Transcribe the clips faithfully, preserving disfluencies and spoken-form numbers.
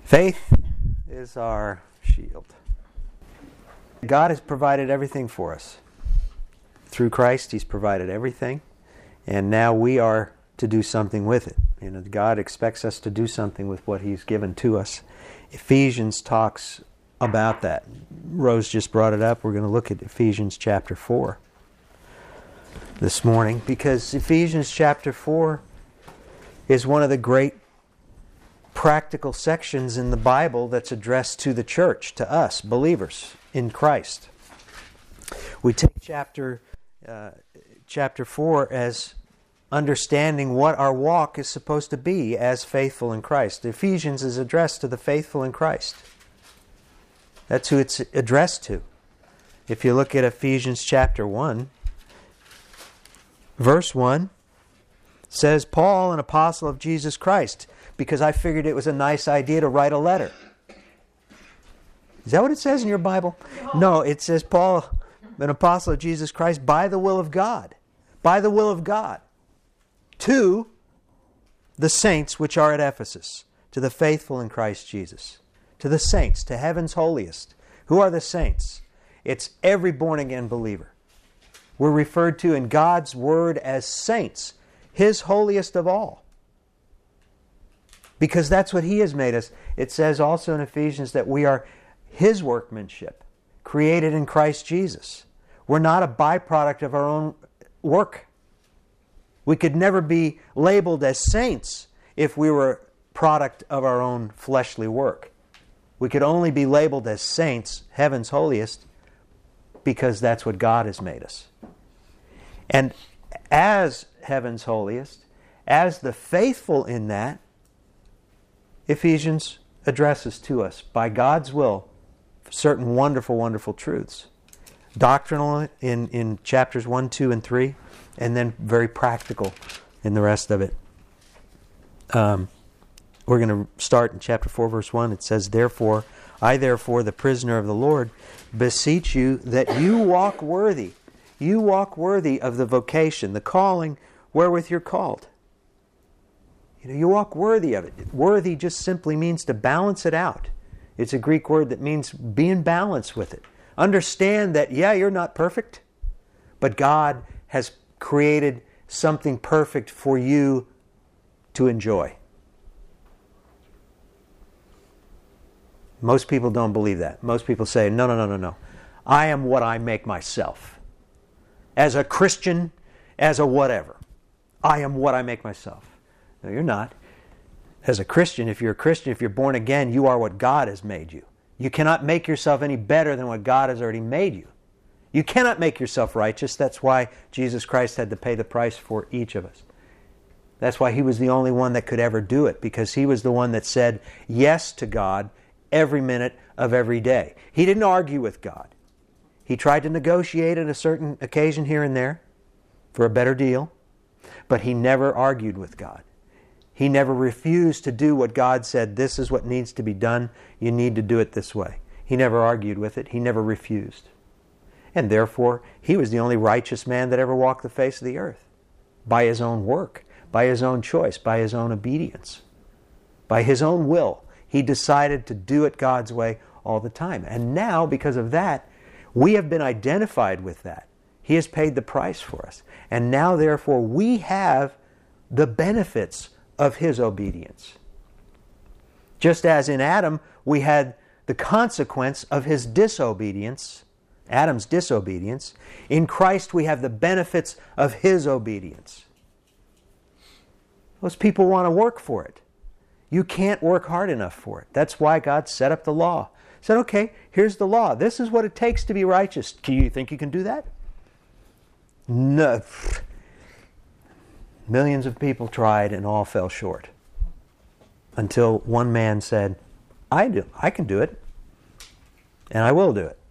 Faith is our shield. God has provided everything for us. Through Christ, He's provided everything. And now we are to do something with it. You know, God expects us to do something with what He's given to us. Ephesians talks about that. Rose just brought it up. We're going to look at Ephesians chapter four this morning, because Ephesians chapter four is one of the great practical sections in the Bible that's addressed to the church, to us, believers in Christ. We take chapter uh, chapter four as understanding what our walk is supposed to be as faithful in Christ. Ephesians is addressed to the faithful in Christ. That's who it's addressed to. If you look at Ephesians chapter one, verse one, says, Paul, an apostle of Jesus Christ, because I figured it was a nice idea to write a letter. Is that what it says in your Bible? No, it says, Paul, an apostle of Jesus Christ, by the will of God. By the will of God. To the saints which are at Ephesus. To the faithful in Christ Jesus. To the saints, to heaven's holiest. Who are the saints? It's every born-again believer. We're referred to in God's Word as saints. His holiest of all. Because that's what He has made us. It says also in Ephesians that we are His workmanship, created in Christ Jesus. We're not a byproduct of our own work. We could never be labeled as saints if we were a product of our own fleshly work. We could only be labeled as saints, heaven's holiest, because that's what God has made us. And as heaven's holiest, as the faithful in that, Ephesians addresses to us, by God's will, certain wonderful, wonderful truths. Doctrinal in, in chapters one, two, and three, and then very practical in the rest of it. Um, we're going to start in chapter four, verse one. It says, Therefore, I therefore, the prisoner of the Lord, beseech you that you walk worthy. You walk worthy of the vocation, the calling wherewith you're called. You know, you walk worthy of it. Worthy just simply means to balance it out. It's a Greek word that means be in balance with it. Understand that, yeah, you're not perfect, but God has created something perfect for you to enjoy. Most people don't believe that. Most people say, no, no, no, no, no. I am what I make myself. As a Christian, as a whatever. I am what I make myself. No, you're not. As a Christian, if you're a Christian, if you're born again, you are what God has made you. You cannot make yourself any better than what God has already made you. You cannot make yourself righteous. That's why Jesus Christ had to pay the price for each of us. That's why He was the only one that could ever do it, because He was the one that said yes to God every minute of every day. He didn't argue with God. He tried to negotiate at a certain occasion here and there for a better deal, but He never argued with God. He never refused to do what God said, this is what needs to be done, you need to do it this way. He never argued with it. He never refused. And therefore, He was the only righteous man that ever walked the face of the earth. By His own work, by His own choice, by His own obedience, by His own will. He decided to do it God's way all the time. And now, because of that, we have been identified with that. He has paid the price for us. And now, therefore, we have the benefits of His obedience. Just as in Adam, we had the consequence of his disobedience, Adam's disobedience, in Christ we have the benefits of His obedience. Those people want to work for it. You can't work hard enough for it. That's why God set up the law. He said, okay, here's the law. This is what it takes to be righteous. Do you think you can do that? No. Millions of people tried and all fell short. Until one man said, I do. I can do it. And I will do it.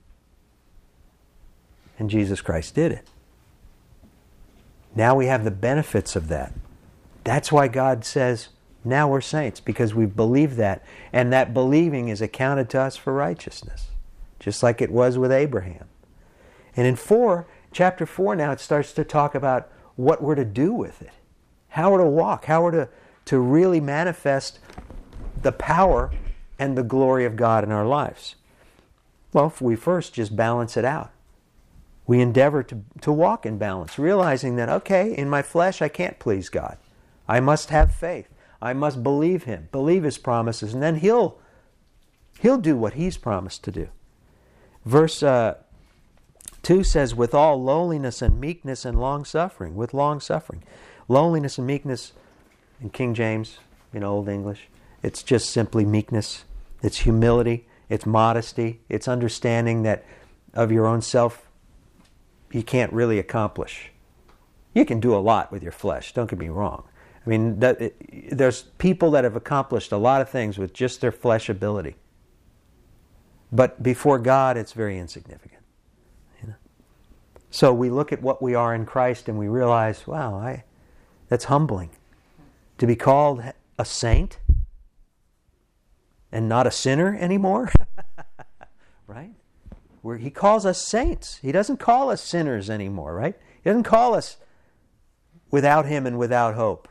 And Jesus Christ did it. Now we have the benefits of that. That's why God says, now we're saints, because we believe that. And that believing is accounted to us for righteousness. Just like it was with Abraham. And in four, chapter four now, it starts to talk about what we're to do with it. How we're to walk. How we're to, to really manifest the power and the glory of God in our lives? Well, if we first just balance it out. We endeavor to, to walk in balance, realizing that, okay, in my flesh I can't please God. I must have faith. I must believe Him, believe His promises, and then He'll, he'll do what He's promised to do. Verse uh, two says, with all lowliness and meekness and long-suffering, with long-suffering. Lowliness and meekness, in King James, in Old English, it's just simply meekness. It's humility. It's modesty. It's understanding that of your own self, you can't really accomplish. You can do a lot with your flesh, don't get me wrong. I mean, that, it, there's people that have accomplished a lot of things with just their flesh ability. But before God, it's very insignificant. You know? So we look at what we are in Christ and we realize, wow, I, that's humbling. To be called a saint and not a sinner anymore, right? Where He calls us saints. He doesn't call us sinners anymore, right? He doesn't call us without Him and without hope.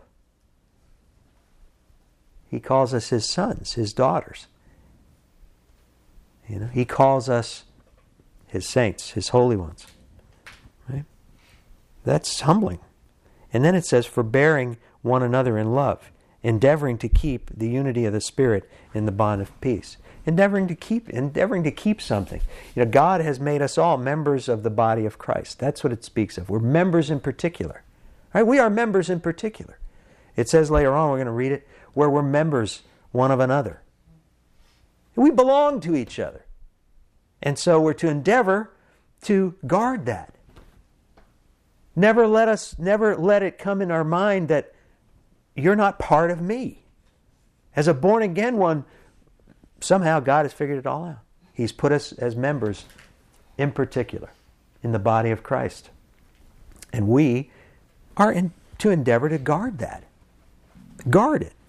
He calls us His sons, His daughters. You know, He calls us His saints, His holy ones. Right? That's humbling. And then it says, forbearing one another in love, endeavoring to keep the unity of the Spirit in the bond of peace. Endeavoring to keep, endeavoring to keep something. You know, God has made us all members of the body of Christ. That's what it speaks of. We're members in particular. Right? We are members in particular. It says later on, we're going to read it, where we're members one of another. We belong to each other. And so we're to endeavor to guard that. Never let us, never let it come in our mind that you're not part of me. As a born-again one, somehow God has figured it all out. He's put us as members in particular in the body of Christ. And we are in, to endeavor to guard that. Guard it.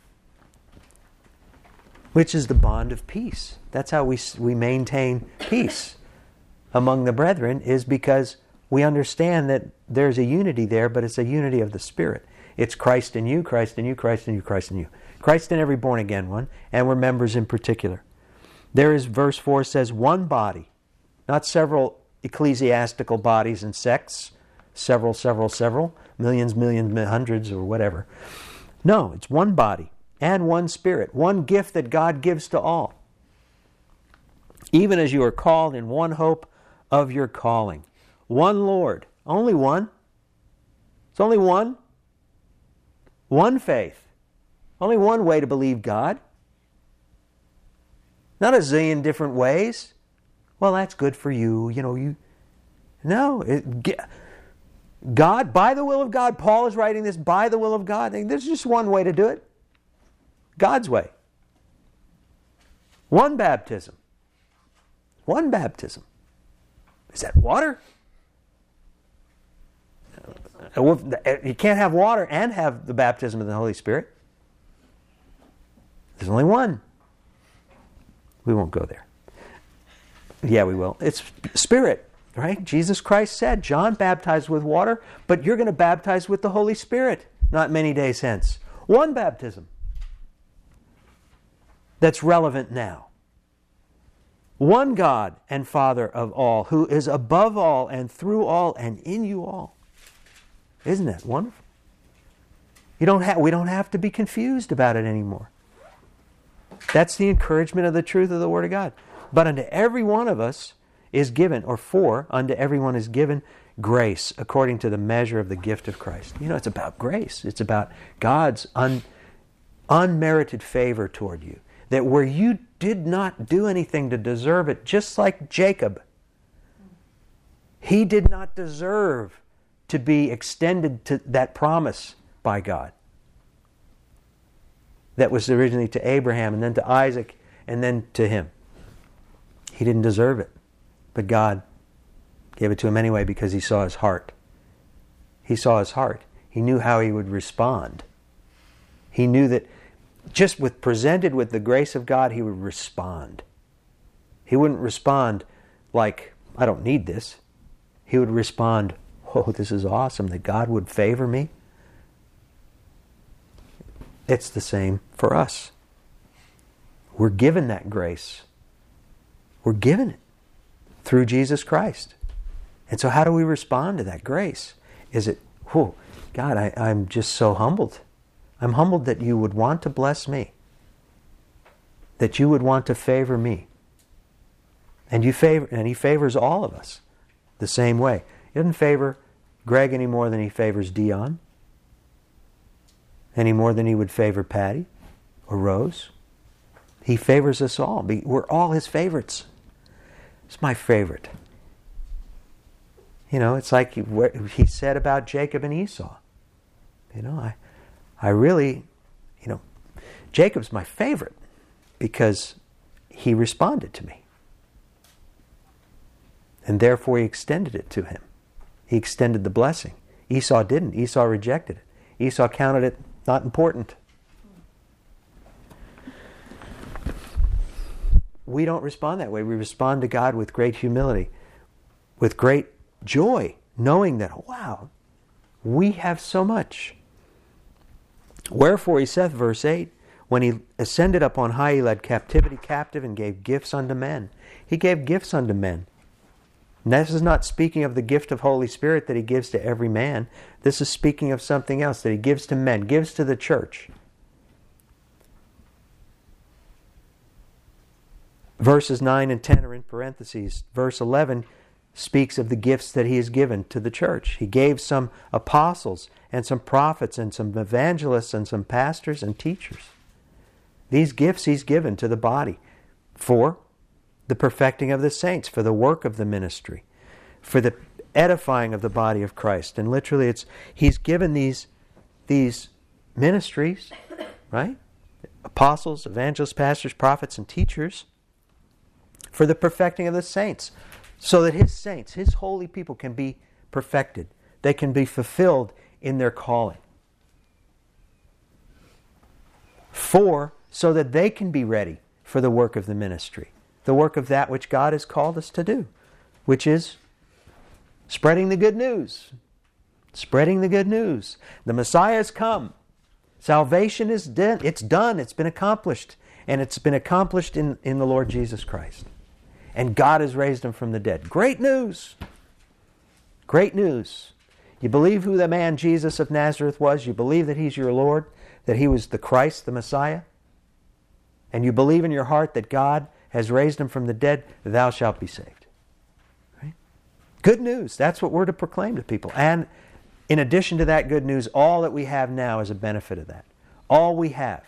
Which is the bond of peace. That's how we, we maintain peace among the brethren, is because we understand that there's a unity there, but it's a unity of the Spirit. It's Christ in you, Christ in you, Christ in you, Christ in you. Christ in every born-again one, and we're members in particular. There is, verse four says, one body, not several ecclesiastical bodies and sects, several, several, several, millions, millions, hundreds, or whatever. No, it's one body and one Spirit, one gift that God gives to all. Even as you are called in one hope of your calling. One Lord, only one. It's only one. One faith. Only one way to believe God. Not a zillion different ways. Well, that's good for you. You know, you. No. It, God, by the will of God, Paul is writing this by the will of God. There's just one way to do it. God's way. One baptism. One baptism. Is that water? You can't have water and have the baptism of the Holy Spirit. There's only one. We won't go there. Yeah, we will. It's Spirit, right? Jesus Christ said, John baptized with water, but you're going to baptize with the Holy Spirit not many days hence. One baptism that's relevant now. One God and Father of all, who is above all and through all and in you all. Isn't that wonderful? You don't have, we don't have to be confused about it anymore. That's the encouragement of the truth of the Word of God. But unto every one of us is given, or for, unto everyone is given grace according to the measure of the gift of Christ. You know, it's about grace. It's about God's un, unmerited favor toward you. That where you did not do anything to deserve it, just like Jacob, he did not deserve to be extended to that promise by God. That was originally to Abraham, and then to Isaac, and then to him. He didn't deserve it. But God gave it to him anyway because he saw his heart. He saw his heart. He knew how he would respond. He knew that just with presented with the grace of God, he would respond. He wouldn't respond like, I don't need this. He would respond, oh, this is awesome that God would favor me. It's the same for us. We're given that grace. We're given it through Jesus Christ. And so how do we respond to that grace? Is it, oh, God, I, I'm just so humbled. I'm humbled that you would want to bless me. That you would want to favor me. And you favor, and he favors all of us the same way. He doesn't favor Greg any more than he favors Dion. Any more than he would favor Patty or Rose. He favors us all. We're all his favorites. It's my favorite. You know, it's like he, he said about Jacob and Esau. You know, I, I really, you know, Jacob's my favorite because he responded to me. And therefore he extended it to him. He extended the blessing. Esau didn't. Esau rejected it. Esau counted it not important. We don't respond that way. We respond to God with great humility, with great joy, knowing that, wow, we have so much. Wherefore he saith, verse eight, when he ascended up on high, he led captivity captive and gave gifts unto men. He gave gifts unto men. And this is not speaking of the gift of Holy Spirit that he gives to every man. This is speaking of something else that he gives to men, gives to the church. Verses nine and ten are in parentheses. Verse eleven speaks of the gifts that he has given to the church. He gave some apostles and some prophets and some evangelists and some pastors and teachers. These gifts he's given to the body for the perfecting of the saints, for the work of the ministry, for the edifying of the body of Christ. And literally it's he's given these, these ministries, right? Apostles, evangelists, pastors, prophets, and teachers for the perfecting of the saints, so that his saints, his holy people can be perfected. They can be fulfilled in their calling. For, so that they can be ready for the work of the ministry. The work of that which God has called us to do, which is spreading the good news. Spreading the good news. The Messiah has come. Salvation is done. It's done. It's been accomplished. And it's been accomplished in, in the Lord Jesus Christ. And God has raised him from the dead. Great news. Great news. You believe who the man Jesus of Nazareth was? You believe that he's your Lord? That he was the Christ, the Messiah? And you believe in your heart that God has raised him from the dead? Thou shalt be saved. Right? Good news. That's what we're to proclaim to people. And in addition to that good news, all that we have now is a benefit of that. All we have.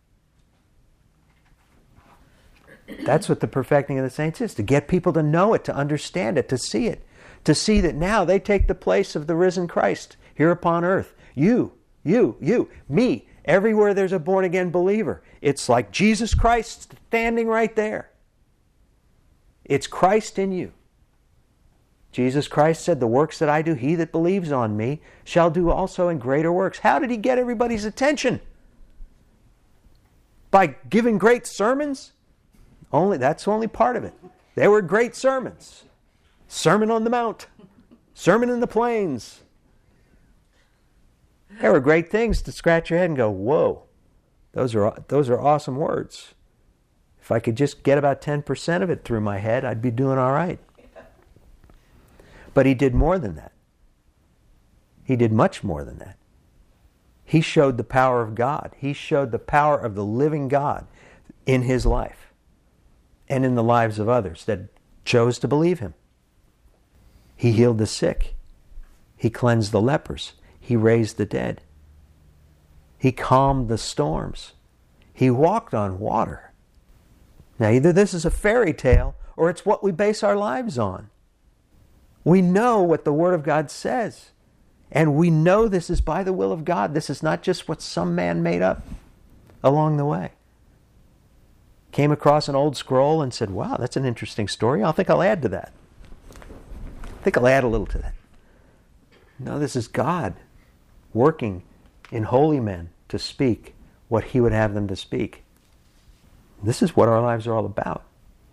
That's what the perfecting of the saints is, to get people to know it, to understand it, to see it, to see that now they take the place of the risen Christ here upon earth. You, you, you, me, everywhere there's a born-again believer. It's like Jesus Christ standing right there. It's Christ in you. Jesus Christ said, the works that I do, he that believes on me shall do also in greater works. How did he get everybody's attention? By giving great sermons? Only, that's only part of it. They were great sermons. Sermon on the Mount. Sermon in the Plains. They were great things to scratch your head and go, whoa, those are, those are awesome words. If I could just get about ten percent of it through my head, I'd be doing all right. But he did more than that. He did much more than that. He showed the power of God. He showed the power of the living God in his life and in the lives of others that chose to believe him. He healed the sick. He cleansed the lepers. He raised the dead. He calmed the storms. He walked on water. Now, either this is a fairy tale or it's what we base our lives on. We know what the Word of God says. And we know this is by the will of God. This is not just what some man made up along the way. Came across an old scroll and said, wow, that's an interesting story. I think I'll add to that. I think I'll add a little to that. No, this is God working in holy men to speak what he would have them to speak. This is what our lives are all about.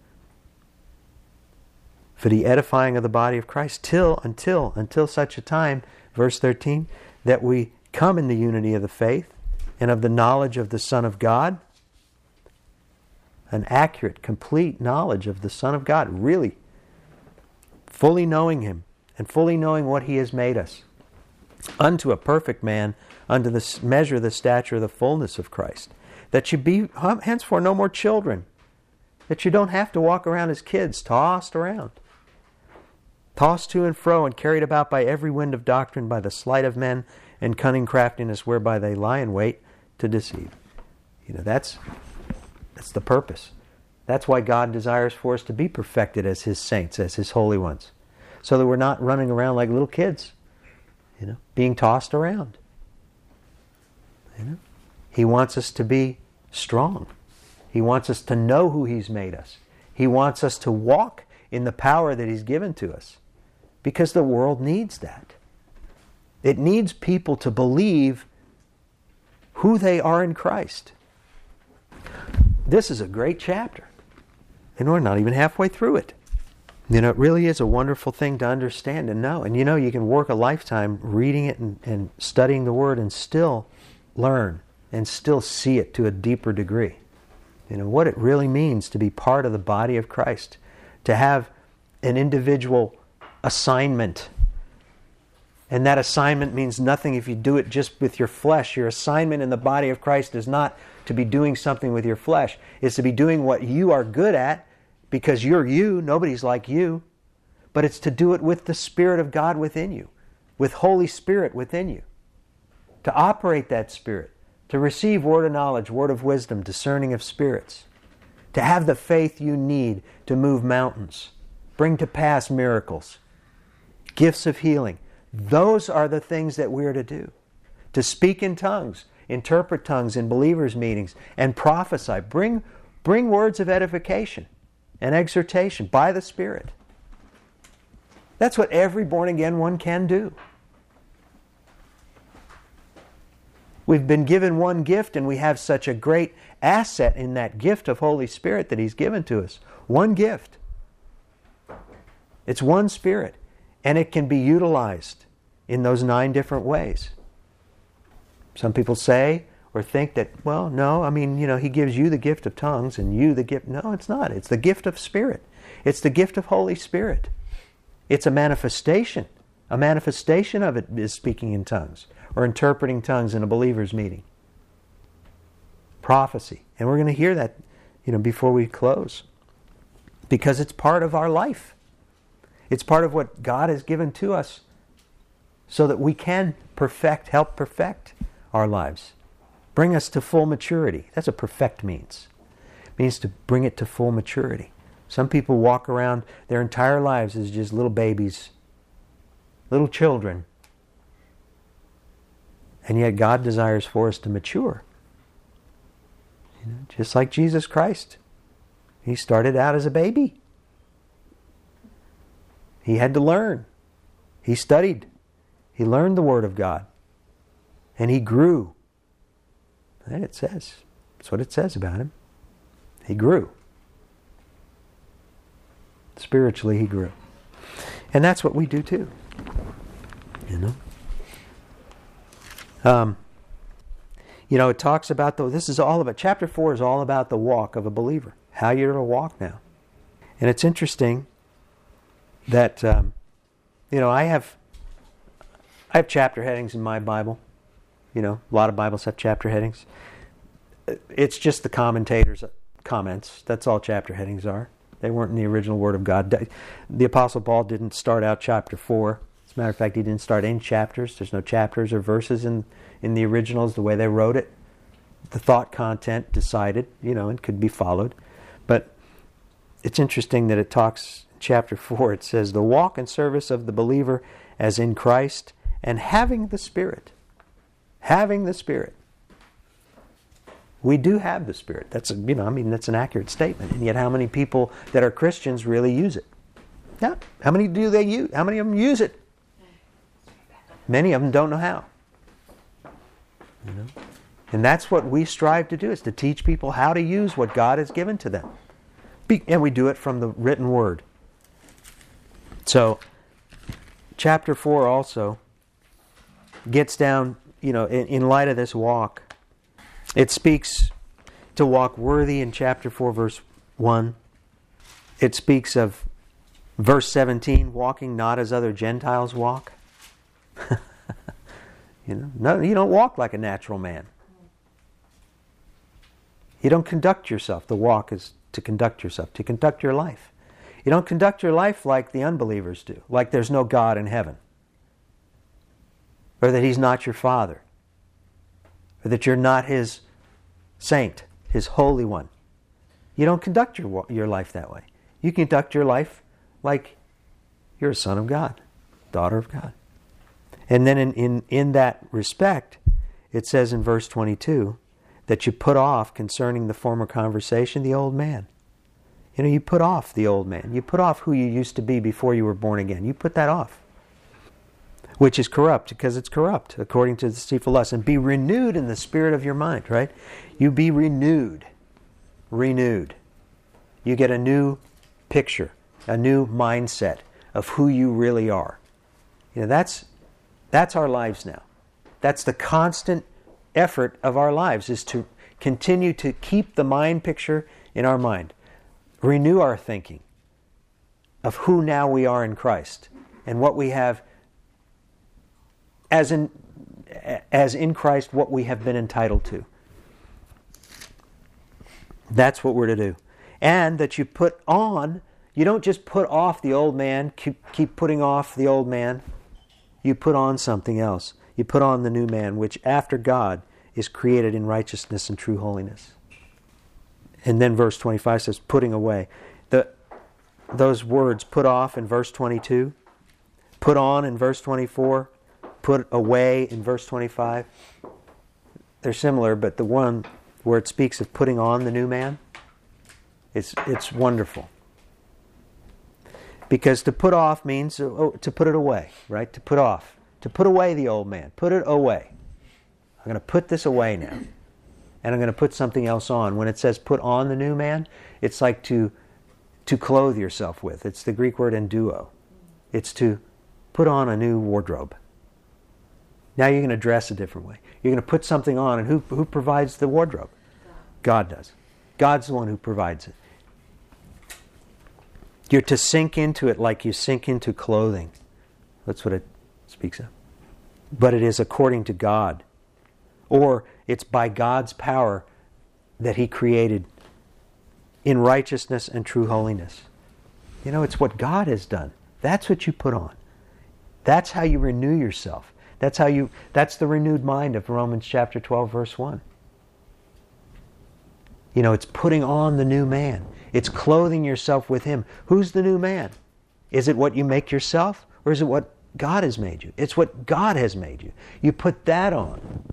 For the edifying of the body of Christ, till, until, until such a time, verse thirteen, that we come in the unity of the faith and of the knowledge of the Son of God, an accurate, complete knowledge of the Son of God, really fully knowing Him and fully knowing what He has made us, unto a perfect man, unto the measure of the stature of the fullness of Christ, that you be henceforth no more children, that you don't have to walk around as kids, tossed around, tossed to and fro and carried about by every wind of doctrine, by the sleight of men and cunning craftiness whereby they lie in wait to deceive. You know, that's that's the purpose. That's why God desires for us to be perfected as His saints, as His holy ones, so that we're not running around like little kids, you know, being tossed around. You know, He wants us to be strong. He wants us to know who He's made us. He wants us to walk in the power that He's given to us, because the world needs that. It needs people to believe who they are in Christ. This is a great chapter, and we're not even halfway through it. You know, it really is a wonderful thing to understand and know. And you know, you can work a lifetime reading it and, and studying the Word and still learn and still see it to a deeper degree. You know, what it really means to be part of the body of Christ, to have an individual assignment. And that assignment means nothing if you do it just with your flesh. Your assignment in the body of Christ is not to be doing something with your flesh. It's to be doing what you are good at, because you're you. Nobody's like you. But it's to do it with the Spirit of God within you, with Holy Spirit within you. To operate that Spirit, to receive word of knowledge, word of wisdom, discerning of spirits, to have the faith you need to move mountains, bring to pass miracles, gifts of healing. Those are the things that we're to do. To speak in tongues, interpret tongues in believers' meetings, and prophesy. Bring, bring words of edification and exhortation by the Spirit. That's what every born-again one can do. We've been given one gift, and we have such a great asset in that gift of Holy Spirit that He's given to us. One gift. It's one Spirit, and it can be utilized in those nine different ways. Some people say or think that, well, no, I mean, you know, He gives you the gift of tongues and you the gift. No, it's not. It's the gift of Spirit. It's the gift of Holy Spirit. It's a manifestation. A manifestation of it is speaking in tongues or interpreting tongues in a believer's meeting. Prophecy. And we're going to hear that, you know, before we close, because it's part of our life. It's part of what God has given to us so that we can perfect, help perfect our lives. Bring us to full maturity. That's what perfect means. It means to bring it to full maturity. Some people walk around their entire lives as just little babies, little children. And yet God desires for us to mature. You know, just like Jesus Christ. He started out as a baby. He had to learn. He studied. He learned the Word of God. And he grew. And it says, that's what it says about him. He grew. Spiritually, he grew. And that's what we do too. You know? Um, you know, it talks about, the, this is all about, chapter four is all about the walk of a believer. How you're to walk now. And it's interesting that, um, you know, I have, I have chapter headings in my Bible. You know, a lot of Bibles have chapter headings. It's just the commentators' comments. That's all chapter headings are. They weren't in the original Word of God. The Apostle Paul didn't start out chapter four. As a matter of fact, he didn't start any chapters. There's no chapters or verses in, in the originals the way they wrote it. The thought content decided, you know, and could be followed. But it's interesting that it talks, chapter four, it says, the walk and service of the believer as in Christ and having the Spirit. Having the Spirit. We do have the Spirit. That's a, you know, I mean, that's an accurate statement. And yet how many people that are Christians really use it? Yeah. How many do they use? How many of them use it? Many of them don't know how. You know? And that's what we strive to do, is to teach people how to use what God has given to them. Be, and we do it from the written Word. So, chapter four also gets down, you know, in, in light of this walk, it speaks, to walk worthy in chapter four, verse one. It speaks of verse seventeen, walking not as other Gentiles walk. you know, no, you don't walk like a natural man. You don't conduct yourself. The walk is to conduct yourself, to conduct your life. You don't conduct your life like the unbelievers do, like there's no God in heaven, or that He's not your Father, or that you're not His saint, His Holy One. You don't conduct your your life that way. You conduct your life like you're a son of God, daughter of God. And then in, in, in that respect, it says in verse twenty-two that you put off, concerning the former conversation, the old man. You know, you put off the old man. You put off who you used to be before you were born again. You put that off. Which is corrupt, because it's corrupt, according to the deceitful lust. And be renewed in the spirit of your mind, right? You be renewed. Renewed. You get a new picture, a new mindset of who you really are. You know, that's that's our lives now. That's the constant effort of our lives, is to continue to keep the mind picture in our mind. Renew our thinking of who now we are in Christ and what we have as in as in Christ, what we have been entitled to. That's what we're to do. And that you put on, you don't just put off the old man, keep, keep putting off the old man. You put on something else. You put on the new man, which after God is created in righteousness and true holiness. And then verse twenty-five says, putting away. The, those words, put off in verse twenty-two, put on in verse twenty-four, put away in verse twenty-five. They're similar, but the one where it speaks of putting on the new man, it's it's wonderful. Because to put off means oh, to put it away, right? To put off. To put away the old man. Put it away. I'm going to put this away now. And I'm going to put something else on. When it says put on the new man, it's like to to clothe yourself with. It's the Greek word enduo. It's to put on a new wardrobe. Now you're going to dress a different way. You're going to put something on, and who who provides the wardrobe? God does. God's the one who provides it. You're to sink into it like you sink into clothing. That's what it speaks of. But it is according to God. Or it's by God's power that He created in righteousness and true holiness. You know, it's what God has done. That's what you put on. That's how you renew yourself. That's how you. That's the renewed mind of Romans chapter twelve, verse one. You know, it's putting on the new man. It's clothing yourself with Him. Who's the new man? Is it what you make yourself, or is it what God has made you? It's what God has made you. You put that on.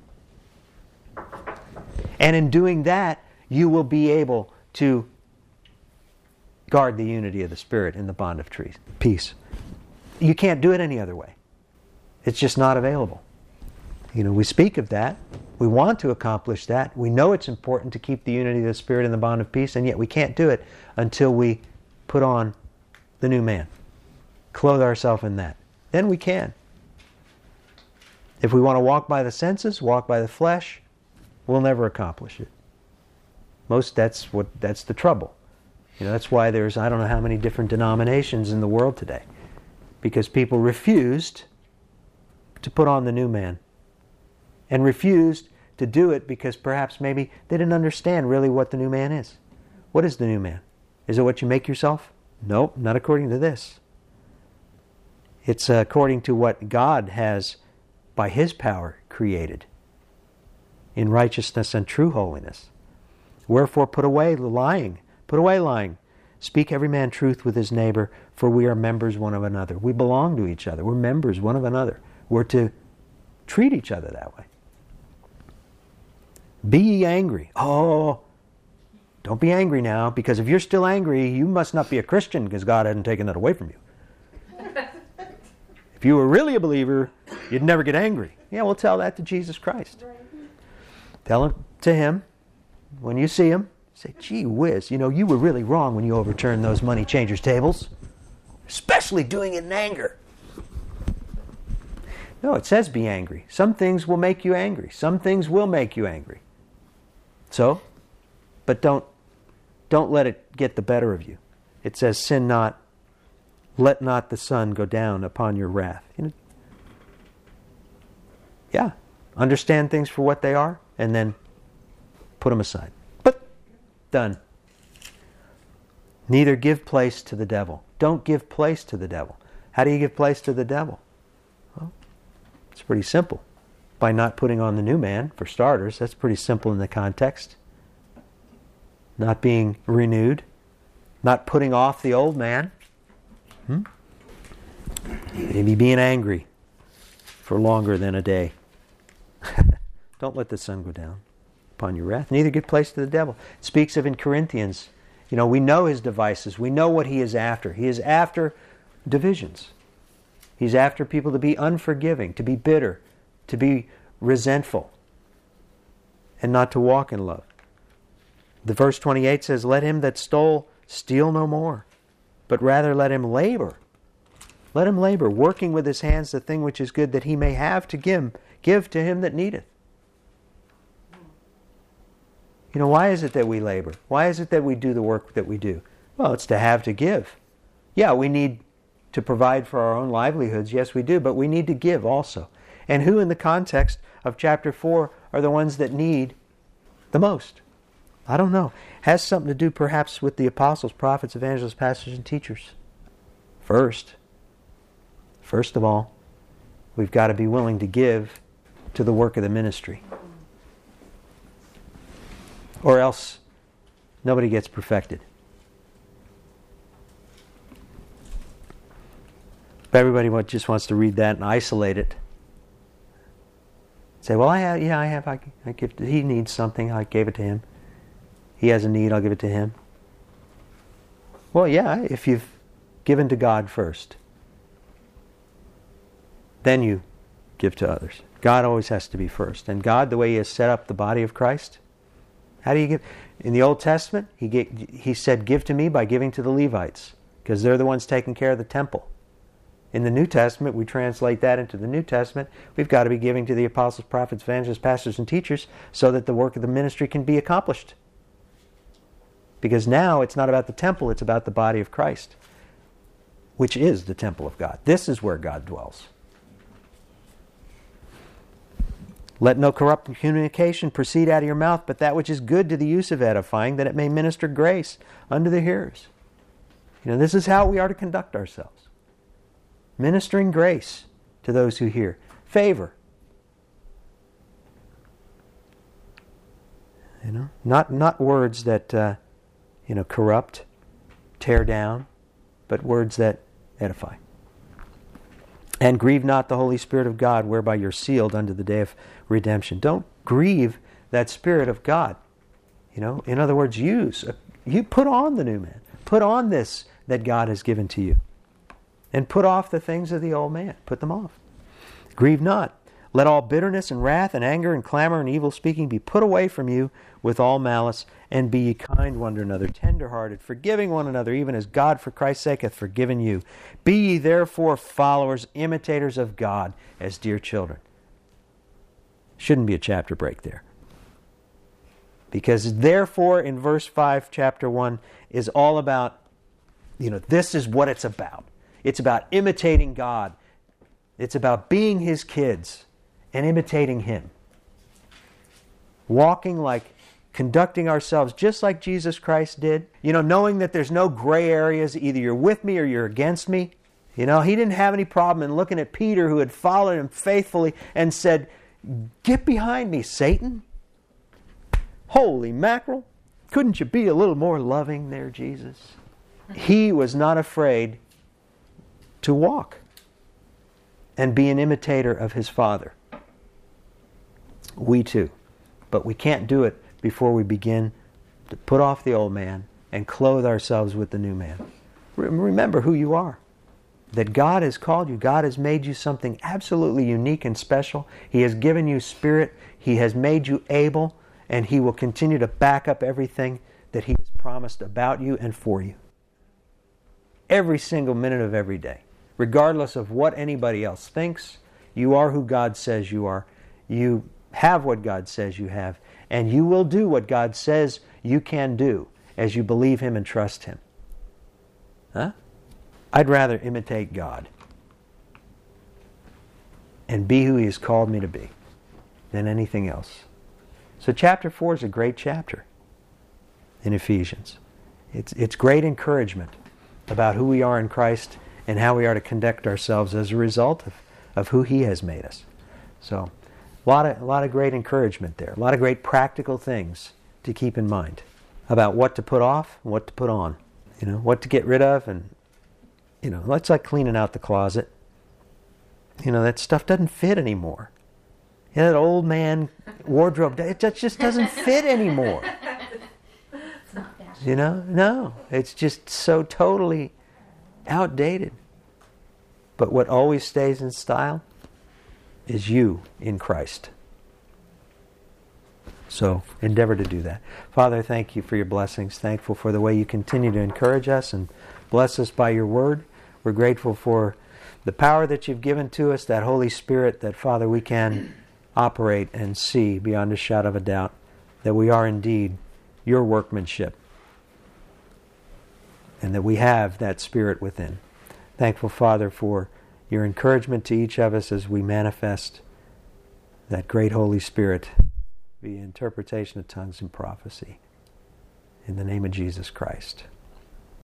And in doing that, you will be able to guard the unity of the Spirit in the bond of peace. You can't do it any other way. It's just not available. You know, we speak of that. We want to accomplish that. We know it's important to keep the unity of the Spirit in the bond of peace, and yet we can't do it until we put on the new man. Clothe ourselves in that. Then we can. If we want to walk by the senses, walk by the flesh, we'll never accomplish it. Most, that's what that's the trouble. You know, that's why there's I don't know how many different denominations in the world today. Because people refused to put on the new man. And refused to do it because perhaps maybe they didn't understand really what the new man is. What is the new man? Is it what you make yourself? Nope, not according to this. It's according to what God has, by His power, created in righteousness and true holiness. Wherefore put away lying. Put away lying. Speak every man truth with his neighbor, for we are members one of another. We belong to each other. We're members one of another. We're to treat each other that way. Be ye angry. Oh, don't be angry now, because if you're still angry, you must not be a Christian, because God hadn't taken that away from you. If you were really a believer, you'd never get angry. Yeah, we'll tell that to Jesus Christ. Tell him to Him, when you see Him, say, gee whiz, you know, you were really wrong when you overturned those money changers' tables, especially doing it in anger. No, it says be angry. Some things will make you angry. Some things will make you angry. So, but don't don't let it get the better of you. It says, sin not, let not the sun go down upon your wrath. You know, yeah, understand things for what they are, and then put them aside. But done. Neither give place to the devil. Don't give place to the devil. How do you give place to the devil? Well, it's pretty simple. By not putting on the new man, for starters. That's pretty simple in the context. Not being renewed. Not putting off the old man. Hmm? Maybe being angry for longer than a day. Don't let the sun go down upon your wrath. Neither give place to the devil. It speaks of in Corinthians, you know, we know his devices. We know what he is after. He is after divisions. He's after people to be unforgiving, to be bitter, to be resentful, and not to walk in love. The verse twenty-eight says, let him that stole steal no more, but rather let him labor. Let him labor, working with his hands the thing which is good, that he may have to give, give to him that needeth. You know, why is it that we labor? Why is it that we do the work that we do? Well, it's to have to give. Yeah, we need to provide for our own livelihoods. Yes, we do. But we need to give also. And who in the context of chapter four are the ones that need the most? I don't know. Has something to do perhaps with the apostles, prophets, evangelists, pastors, and teachers. First, first of all, we've got to be willing to give to the work of the ministry. Or else nobody gets perfected. But everybody just wants to read that and isolate it. Say, well, I have, yeah, I have, I, I give to, he needs something, I gave it to him. He has a need, I'll give it to him. Well, yeah, if you've given to God first, then you give to others. God always has to be first. And God, the way he has set up the body of Christ, how do you give? In the Old Testament, he gave, he said, give to me by giving to the Levites, because they're the ones taking care of the temple. In the New Testament, we translate that into the New Testament. We've got to be giving to the apostles, prophets, evangelists, pastors, and teachers so that the work of the ministry can be accomplished. Because now it's not about the temple, it's about the body of Christ, which is the temple of God. This is where God dwells. Let no corrupt communication proceed out of your mouth, but that which is good to the use of edifying, that it may minister grace unto the hearers. You know, this is how we are to conduct ourselves. Ministering grace to those who hear. Favor. You know, not not words that uh, you know corrupt, tear down, but words that edify. And grieve not the Holy Spirit of God, whereby you're sealed unto the day of redemption. Don't grieve that Spirit of God. You know, in other words, use you put on the new man. Put on this that God has given to you. And put off the things of the old man. Put them off. Grieve not. Let all bitterness and wrath and anger and clamor and evil speaking be put away from you with all malice, and be ye kind one to another, tender-hearted, forgiving one another, even as God for Christ's sake hath forgiven you. Be ye therefore followers, imitators of God, as dear children. Shouldn't be a chapter break there. Because therefore, in verse five, chapter one, is all about, you know, this is what it's about. It's about imitating God. It's about being his kids and imitating him. Walking like, conducting ourselves just like Jesus Christ did. You know, knowing that there's no gray areas, either you're with me or you're against me. You know, he didn't have any problem in looking at Peter, who had followed him faithfully, and said, get behind me, Satan. Holy mackerel. Couldn't you be a little more loving there, Jesus? He was not afraid to walk and be an imitator of his Father. We too. But we can't do it before we begin to put off the old man and clothe ourselves with the new man. Remember who you are. That God has called you. God has made you something absolutely unique and special. He has given you spirit. He has made you able. And he will continue to back up everything that he has promised about you and for you. Every single minute of every day. Regardless of what anybody else thinks, you are who God says you are. You have what God says you have. And you will do what God says you can do as you believe Him and trust Him. Huh? I'd rather imitate God and be who He has called me to be than anything else. So chapter four is a great chapter in Ephesians. It's, it's great encouragement about who we are in Christ and how we are to conduct ourselves as a result of, of who He has made us. So a lot of, a lot of great encouragement there. A lot of great practical things to keep in mind about what to put off and what to put on. You know, what to get rid of, and, you know, it's like cleaning out the closet. You know, that stuff doesn't fit anymore. You know, that old man wardrobe, it just doesn't fit anymore. It's not fashion. You know, no, it's just so totally outdated. But what always stays in style is you in Christ. So endeavor to do that. Father, thank you for your blessings. Thankful for the way you continue to encourage us and bless us by your word. We're grateful for the power that you've given to us, that Holy Spirit, that, Father, we can operate and see beyond a shadow of a doubt that we are indeed your workmanship and that we have that Spirit within. Thankful, Father, for your encouragement to each of us as we manifest that great Holy Spirit via interpretation of tongues and prophecy. In the name of Jesus Christ.